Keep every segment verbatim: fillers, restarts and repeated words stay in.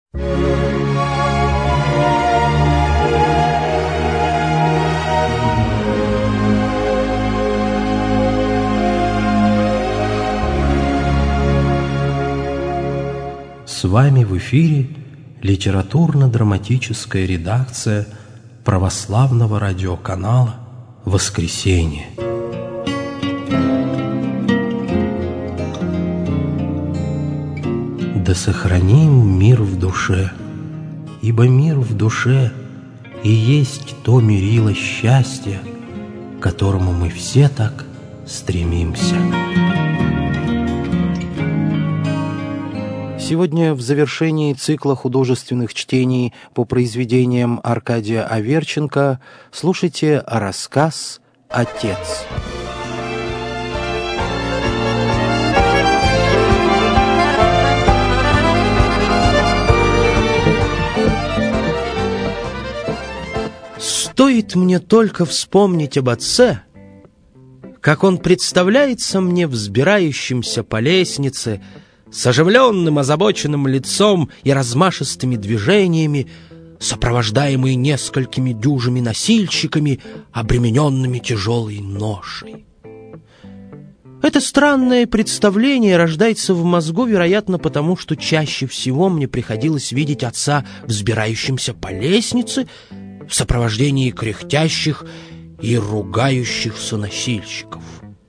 С вами в эфире литературно-драматическая редакция православного радиоканала «Воскресенье». Да сохраним мир в душе, ибо мир в душе и есть то мерило счастья, к которому мы все так стремимся. Сегодня в завершении цикла художественных чтений по произведениям Аркадия Аверченко слушайте рассказ «Отец». Стоит мне только вспомнить об отце, как он представляется мне взбирающимся по лестнице с оживленным, озабоченным лицом и размашистыми движениями, сопровождаемый несколькими дюжими носильщиками, обремененными тяжелой ношей. Это странное представление рождается в мозгу, вероятно, потому что чаще всего мне приходилось видеть отца взбирающимся по лестнице в сопровождении кряхтящих и ругающихся носильщиков.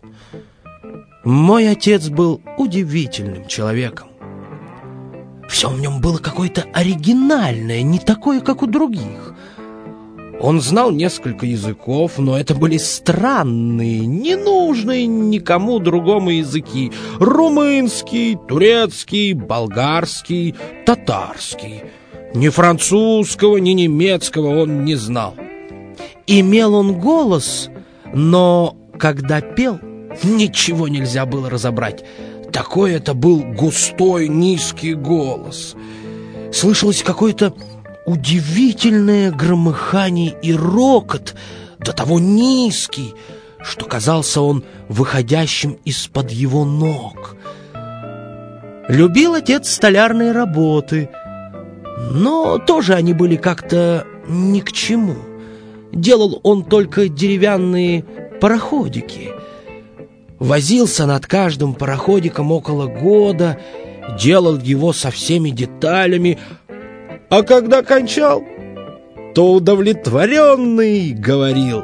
Мой отец был удивительным человеком. Все в нем было какое-то оригинальное, не такое, как у других. Он знал несколько языков, но это были странные, ненужные никому другому языки. Румынский, турецкий, болгарский, татарский. Ни французского, ни немецкого он не знал. Имел он голос, но когда пел, ничего нельзя было разобрать. Такой это был густой, низкий голос. Слышалось какое-то удивительное громыхание и рокот, до того низкий, что казался он выходящим из-под его ног. Любил отец столярные работы, но тоже они были как-то ни к чему. Делал он только деревянные пароходики. Возился над каждым пароходиком около года, делал его со всеми деталями, а когда кончал, то удовлетворенный говорил: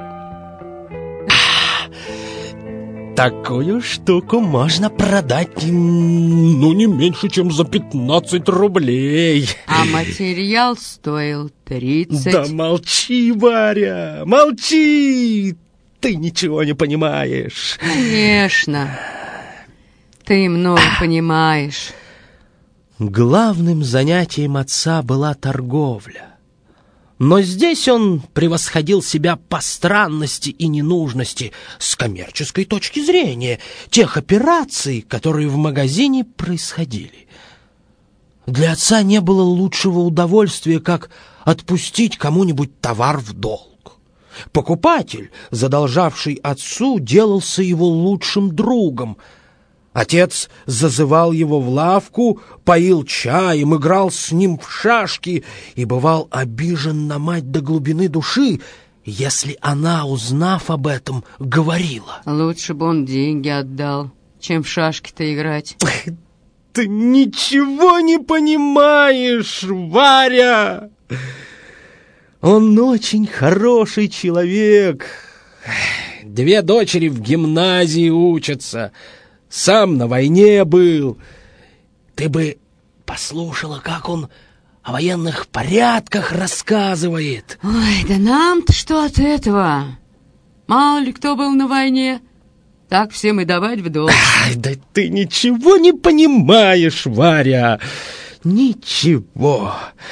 такую штуку можно продать, ну, не меньше, чем за пятнадцать рублей. А материал стоил тридцать. Да молчи, Варя, молчи! Ты ничего не понимаешь. Конечно, ты много понимаешь. Главным занятием отца была торговля. Но здесь он превосходил себя по странности и ненужности с коммерческой точки зрения тех операций, которые в магазине происходили. Для отца не было лучшего удовольствия, как отпустить кому-нибудь товар в долг. Покупатель, задолжавший отцу, делался его лучшим другом. Отец зазывал его в лавку, поил чаем, играл с ним в шашки и бывал обижен на мать до глубины души, если она, узнав об этом, говорила: лучше бы он деньги отдал, чем в шашки-то играть. Ты ничего не понимаешь, Варя! Он очень хороший человек. Две дочери в гимназии учатся. Сам на войне был. Ты бы послушала, как он о военных порядках рассказывает. Ой, да нам-то что от этого? Мало ли кто был на войне. Так всем и давать в долг. Ай, да ты ничего не понимаешь, Варя. Ничего.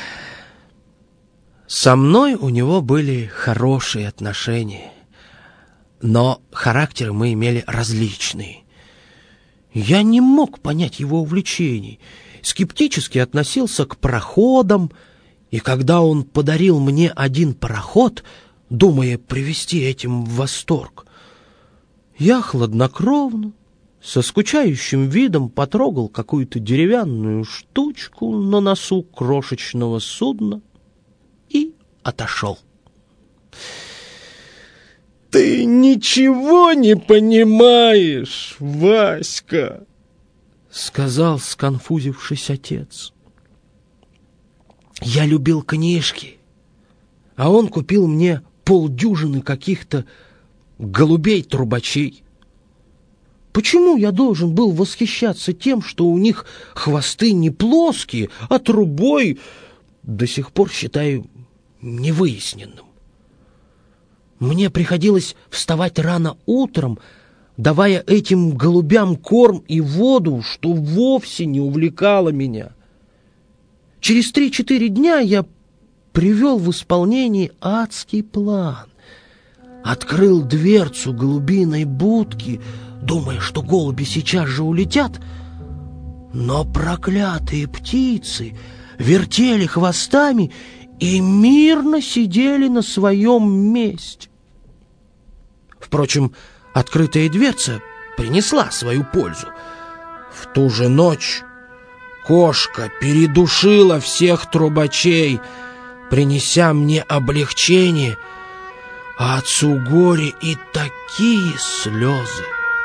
Со мной у него были хорошие отношения, но характеры мы имели различные. Я не мог понять его увлечений, скептически относился к пароходам, и когда он подарил мне один пароход, думая привести этим в восторг, я хладнокровно, со скучающим видом потрогал какую-то деревянную штучку на носу крошечного судна и отошел. «Ты ничего не понимаешь, Васька!» — сказал, сконфузившись, отец. Я любил книжки, а он купил мне полдюжины каких-то голубей-трубачей. Почему я должен был восхищаться тем, что у них хвосты не плоские, а трубой, до сих пор считаю невыясненным. Мне приходилось вставать рано утром, давая этим голубям корм и воду, что вовсе не увлекало меня. Через три-четыре дня я привел в исполнение адский план. Открыл дверцу голубиной будки, думая, что голуби сейчас же улетят, но проклятые птицы вертели хвостами и мирно сидели на своем месте. Впрочем, открытая дверца принесла свою пользу. В ту же ночь кошка передушила всех трубачей, принеся мне облегчение, а отцу горе и такие слезы.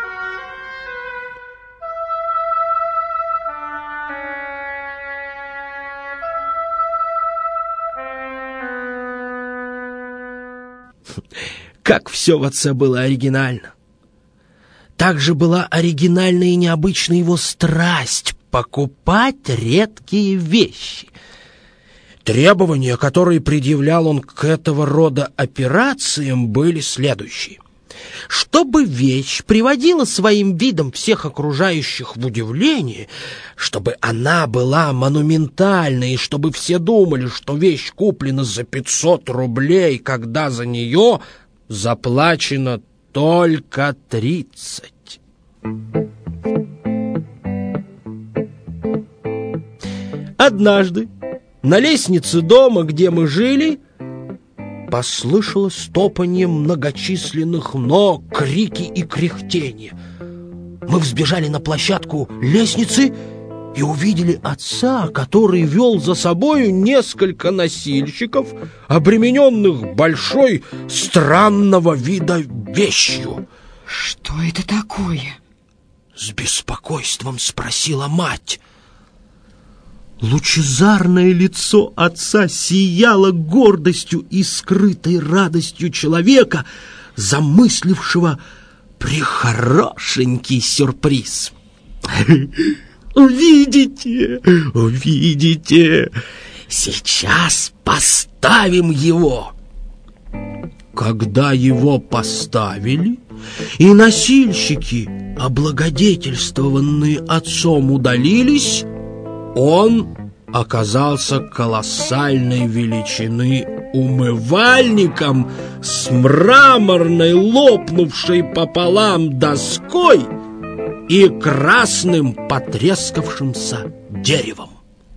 Как все в отце было оригинально. Также была оригинальна и необычна его страсть покупать редкие вещи. Требования, которые предъявлял он к этого рода операциям, были следующие. Чтобы вещь приводила своим видом всех окружающих в удивление, чтобы она была монументальной, и чтобы все думали, что вещь куплена за пятьсот рублей, когда за нее заплачено только тридцать. Однажды на лестнице дома, где мы жили, послышалось топанье многочисленных ног, крики и кряхтение. Мы взбежали на площадку лестницы и увидели отца, который вел за собою несколько носильщиков, обремененных большой странного вида вещью. «Что это такое?» — с беспокойством спросила мать. Лучезарное лицо отца сияло гордостью и скрытой радостью человека, замыслившего прехорошенький сюрприз. «Увидите, увидите, сейчас поставим его!» Когда его поставили, и носильщики, облагодетельствованные отцом, удалились, он оказался колоссальной величины умывальником с мраморной, лопнувшей пополам доской и красным потрескавшимся деревом.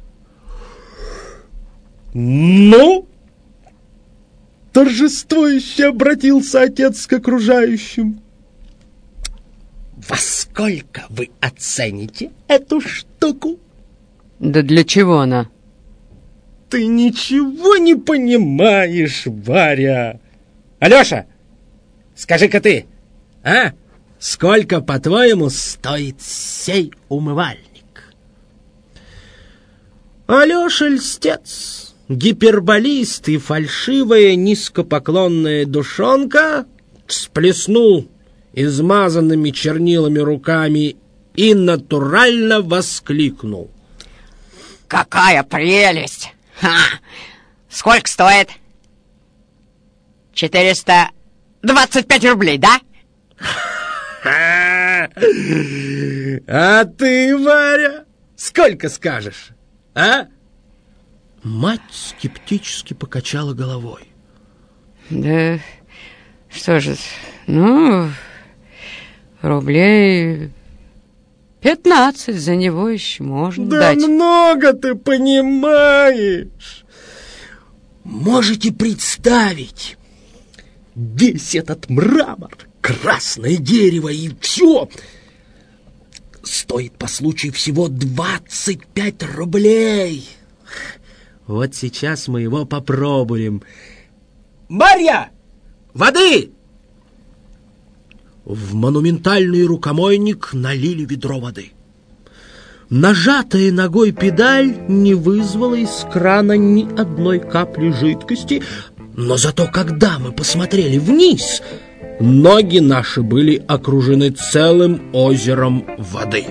«Ну?» — торжествующе обратился отец к окружающим. «Во сколько вы оцените эту штуку?» «Да для чего она?» «Ты ничего не понимаешь, Варя!» «Алеша, скажи-ка ты, а? Сколько, по-твоему, стоит сей умывальник?» Алеша льстец, гиперболист и фальшивая низкопоклонная душонка всплеснул измазанными чернилами руками и натурально воскликнул: «Какая прелесть! Ха! Сколько стоит? Четыреста двадцать пять рублей, да?» «А ты, Варя, сколько скажешь, а?» Мать скептически покачала головой. «Да что же, ну, рублей пятнадцать за него еще можно да дать». «Да много ты понимаешь!» Можете представить, весь этот мрамор, красное дерево и все стоит по случаю всего двадцать пять рублей. Вот сейчас мы его попробуем. Марья! Воды! В монументальный рукомойник налили ведро воды. Нажатая ногой педаль не вызвала из крана ни одной капли жидкости, но зато когда мы посмотрели вниз, ноги наши были окружены целым озером воды.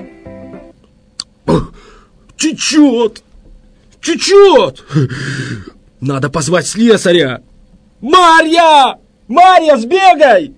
Течет! Течет! Надо позвать слесаря! Марья! Марья, сбегай!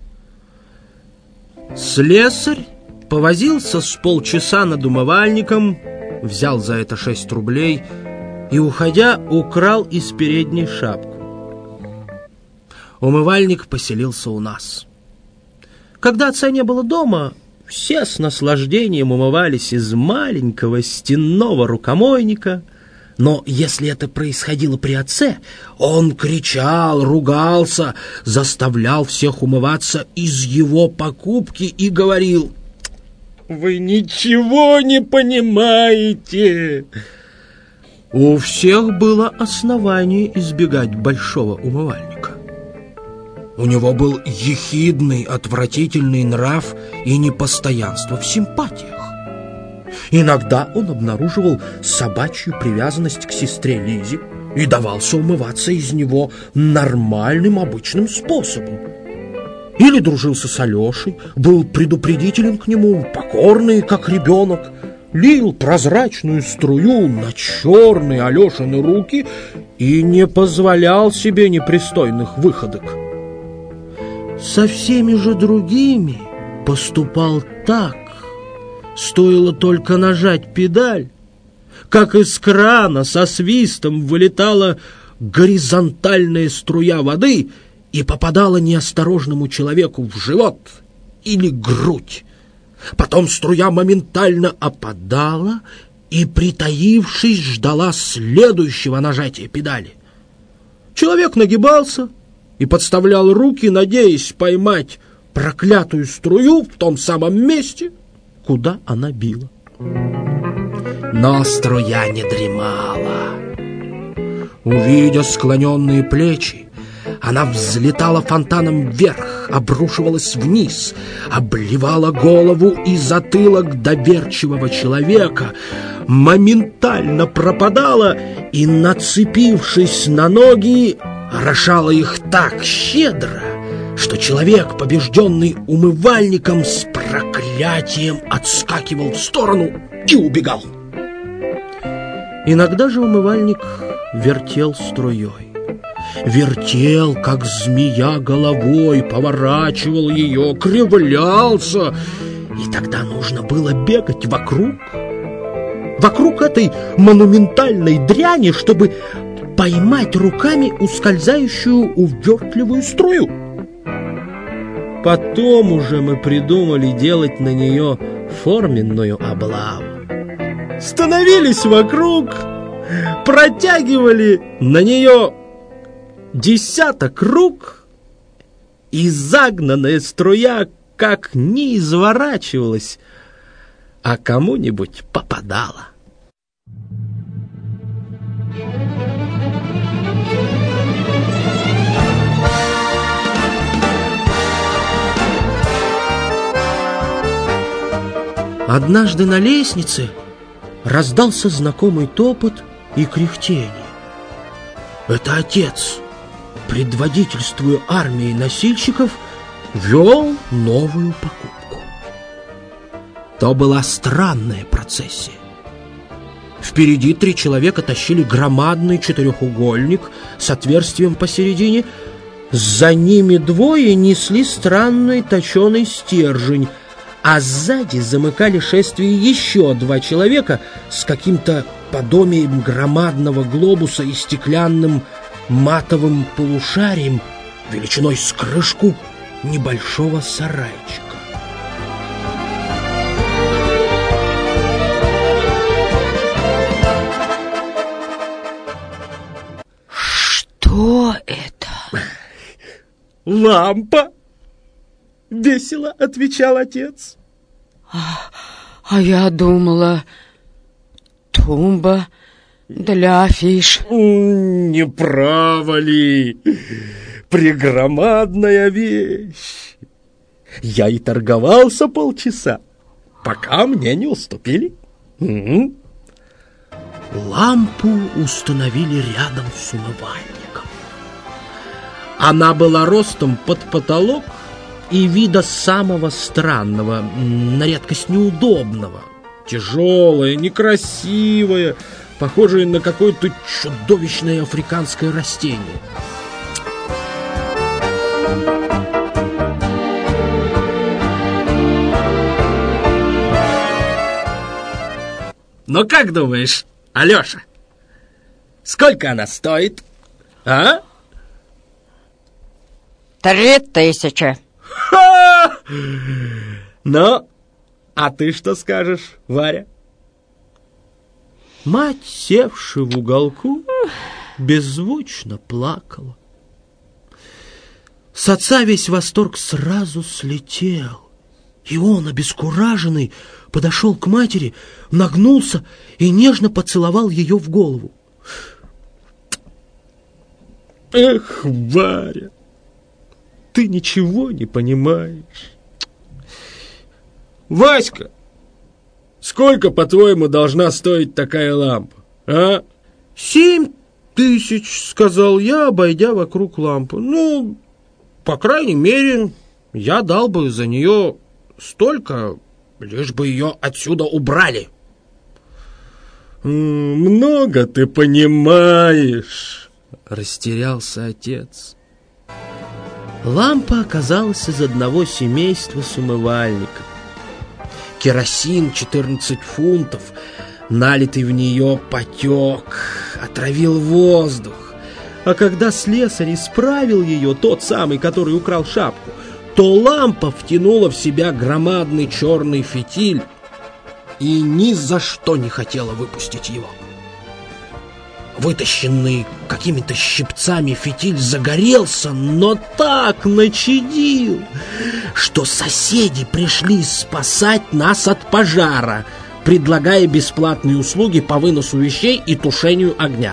Слесарь повозился с полчаса над умывальником, взял за это шесть рублей и, уходя, украл из передней шапку. Умывальник поселился у нас. Когда отца не было дома, все с наслаждением умывались из маленького стенного рукомойника. Но если это происходило при отце, он кричал, ругался, заставлял всех умываться из его покупки и говорил: «Вы ничего не понимаете!» У всех было основание избегать большого умывальника. У него был ехидный, отвратительный нрав и непостоянство в симпатиях. Иногда он обнаруживал собачью привязанность к сестре Лизе и давался умываться из него нормальным, обычным способом. Или дружился с Алешей, был предупредителен к нему, покорный, как ребенок, лил прозрачную струю на черные Алешины руки и не позволял себе непристойных выходок. Со всеми же другими поступал так. Стоило только нажать педаль, как из крана со свистом вылетала горизонтальная струя воды и попадала неосторожному человеку в живот или грудь. Потом струя моментально опадала и, притаившись, ждала следующего нажатия педали. Человек нагибался и подставлял руки, надеясь поймать проклятую струю в том самом месте, куда она била. Но струя не дремала. Увидя склоненные плечи, она взлетала фонтаном вверх, обрушивалась вниз, обливала голову и затылок доверчивого человека, моментально пропадала и, нацепившись на ноги, орошала их так щедро, что человек, побежденный умывальником, с проклятием отскакивал в сторону и убегал. Иногда же умывальник вертел струей. Вертел, как змея, головой, поворачивал ее, кривлялся. И тогда нужно было бегать вокруг, вокруг этой монументальной дряни, чтобы поймать руками ускользающую увертливую струю. Потом уже мы придумали делать на нее форменную облаву. Становились вокруг, протягивали на нее десяток рук, и загнанная струя как не изворачивалась, а кому-нибудь попадала. Однажды на лестнице раздался знакомый топот и кряхтение. Это отец, предводительствуя армией носильщиков, вел новую покупку. То была странная процессия. Впереди три человека тащили громадный четырехугольник с отверстием посередине. За ними двое несли странный точеный стержень, а сзади замыкали шествие еще два человека с каким-то подобием громадного глобуса и стеклянным матовым полушарием величиной с крышку небольшого сарайчика. Что это? Лампа! — весело отвечал отец. А, А я думала, тумба для афиш. Не право ли? Прегромадная вещь. Я и торговался полчаса, пока мне не уступили. Угу. Лампу установили рядом с умывальником. Она была ростом под потолок и вида самого странного, на редкость неудобного. Тяжелая, некрасивая, похожая на какое-то чудовищное африканское растение. Ну как думаешь, Алеша, сколько она стоит, а? Три тысячи. Ха! Ну, а ты что скажешь, Варя? Мать, севшая в уголку, беззвучно плакала. С отца весь восторг сразу слетел, и он, обескураженный, подошел к матери, нагнулся и нежно поцеловал ее в голову. Эх, Варя, ты ничего не понимаешь. Васька, сколько, по-твоему, должна стоить такая лампа, а? Семь тысяч, сказал я, обойдя вокруг лампы. Ну, по крайней мере, я дал бы за нее столько, лишь бы ее отсюда убрали. Много ты понимаешь, растерялся отец. Лампа оказалась из одного семейства с умывальником. Керосин четырнадцать фунтов, налитый в нее потек, отравил воздух. А когда слесарь исправил ее, тот самый, который украл шапку, то лампа втянула в себя громадный черный фитиль и ни за что не хотела выпустить его. Вытащенный какими-то щипцами фитиль загорелся, но так начадил, что соседи пришли спасать нас от пожара, предлагая бесплатные услуги по выносу вещей и тушению огня.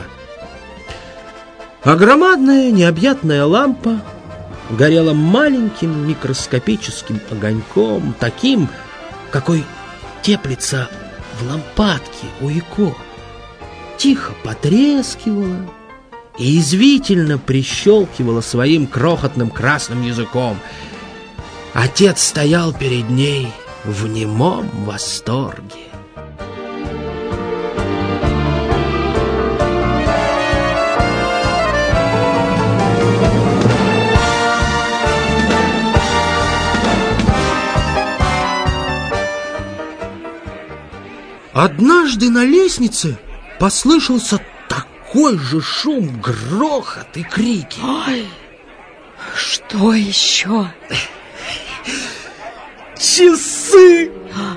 А громадная необъятная лампа горела маленьким микроскопическим огоньком, таким, какой теплится в лампадке у икон. Тихо потрескивала и извивительно прищелкивала своим крохотным красным языком. Отец стоял перед ней в немом восторге. Однажды на лестнице послышался такой же шум, грохот и крики. Ой, что еще? Часы!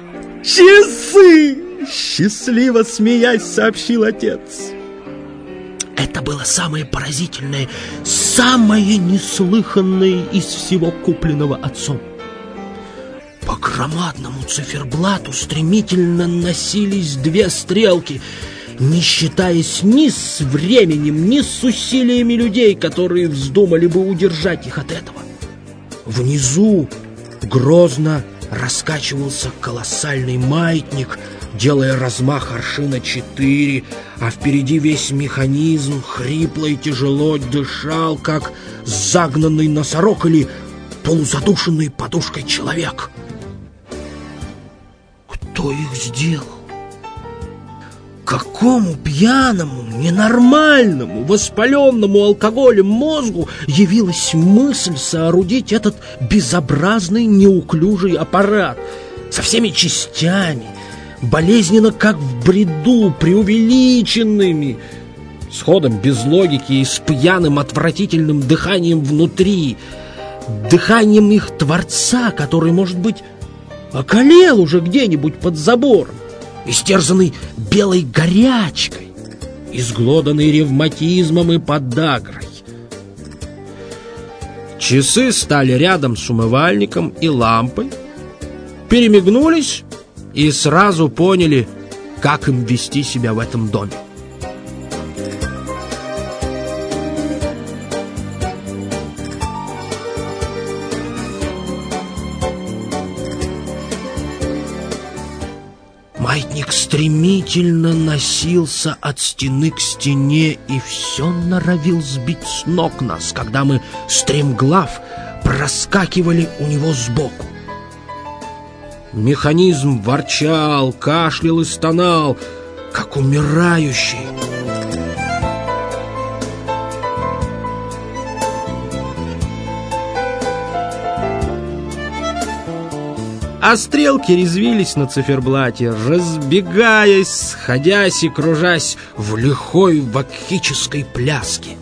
Часы! Счастливо смеясь, сообщил отец. Это было самое поразительное, самое неслыханное из всего купленного отцом. По громадному циферблату стремительно носились две стрелки, не считаясь ни с временем, ни с усилиями людей, которые вздумали бы удержать их от этого. Внизу грозно раскачивался колоссальный маятник, делая размах аршина четыре, а впереди весь механизм хрипло и тяжело дышал, как загнанный носорог или полузадушенный подушкой человек. Кто их сделал? Какому пьяному, ненормальному, воспаленному алкоголем мозгу явилась мысль соорудить этот безобразный неуклюжий аппарат со всеми частями, болезненно, как в бреду, преувеличенными, с ходом без логики и с пьяным отвратительным дыханием внутри, дыханием их творца, который, может быть, околел уже где-нибудь под забором, истерзанный белой горячкой, изглоданный ревматизмом и подагрой. Часы стали рядом с умывальником и лампой, перемигнулись и сразу поняли, как им вести себя в этом доме. Маятник стремительно носился от стены к стене и все норовил сбить с ног нас, когда мы, стремглав, проскакивали у него сбоку. Механизм ворчал, кашлял и стонал, как умирающий. А стрелки резвились на циферблате, разбегаясь, сходясь и кружась в лихой вакхической пляске.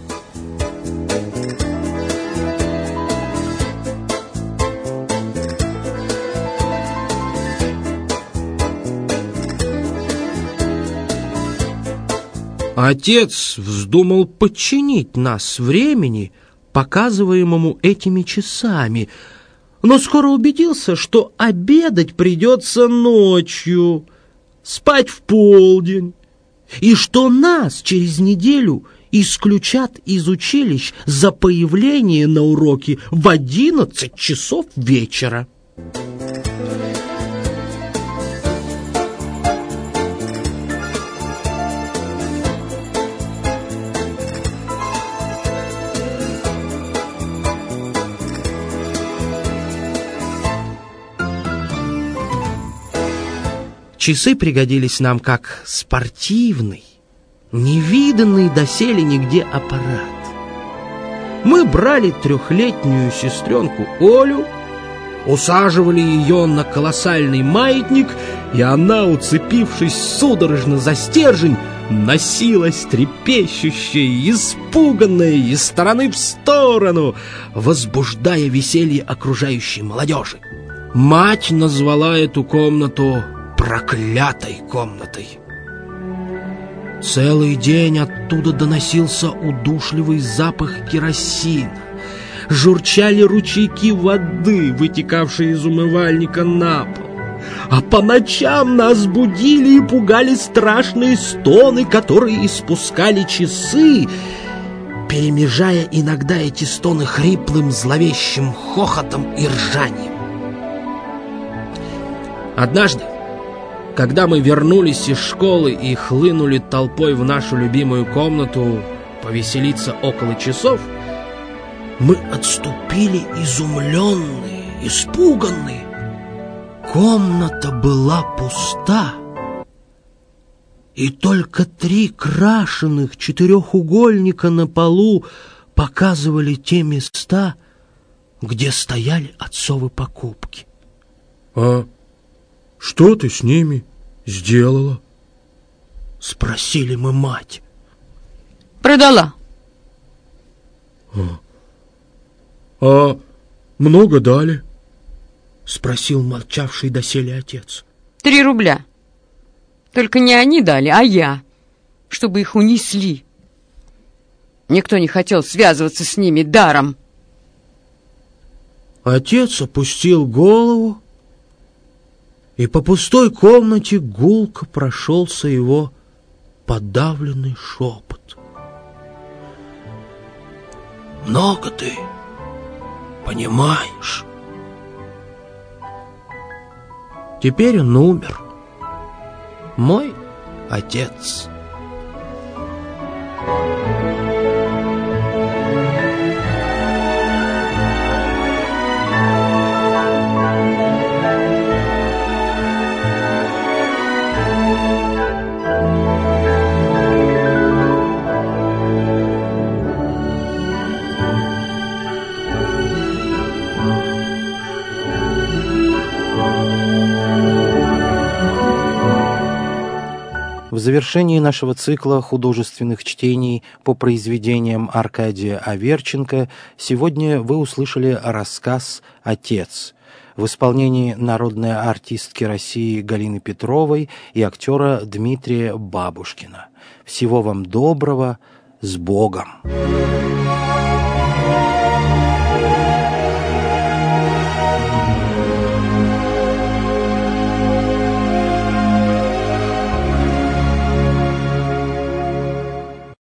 Отец вздумал подчинить нас времени, показываемому этими часами, но скоро убедился, что обедать придется ночью, спать в полдень, и что нас через неделю исключат из училищ за появление на уроки в одиннадцать часов вечера. Часы пригодились нам как спортивный, невиданный доселе нигде аппарат. Мы брали трехлетнюю сестренку Олю, усаживали ее на колоссальный маятник, и она, уцепившись судорожно за стержень, носилась трепещущая, испуганная из стороны в сторону, возбуждая веселье окружающей молодежи. Мать назвала эту комнату проклятой комнатой. Целый день оттуда доносился удушливый запах керосина. Журчали ручейки воды, вытекавшие из умывальника на пол. А по ночам нас будили и пугали страшные стоны, которые испускали часы, перемежая иногда эти стоны хриплым зловещим хохотом и ржанием. Однажды, когда мы вернулись из школы и хлынули толпой в нашу любимую комнату повеселиться около часов, мы отступили изумленные, испуганные. Комната была пуста, и только три крашеных четырехугольника на полу показывали те места, где стояли отцовы покупки. «А что ты с ними сделала?» — спросили мы мать. Продала. А, а много дали? — спросил молчавший доселе отец. Три рубля. Только не они дали, а я, чтобы их унесли. Никто не хотел связываться с ними даром. Отец опустил голову, и по пустой комнате гулко прошелся его подавленный шепот. «Много ты понимаешь?» Теперь он умер. Мой отец. В завершении нашего цикла художественных чтений по произведениям Аркадия Аверченко сегодня вы услышали рассказ «Отец» в исполнении народной артистки России Галины Петровой и актера Дмитрия Бабушкина. Всего вам доброго, с Богом!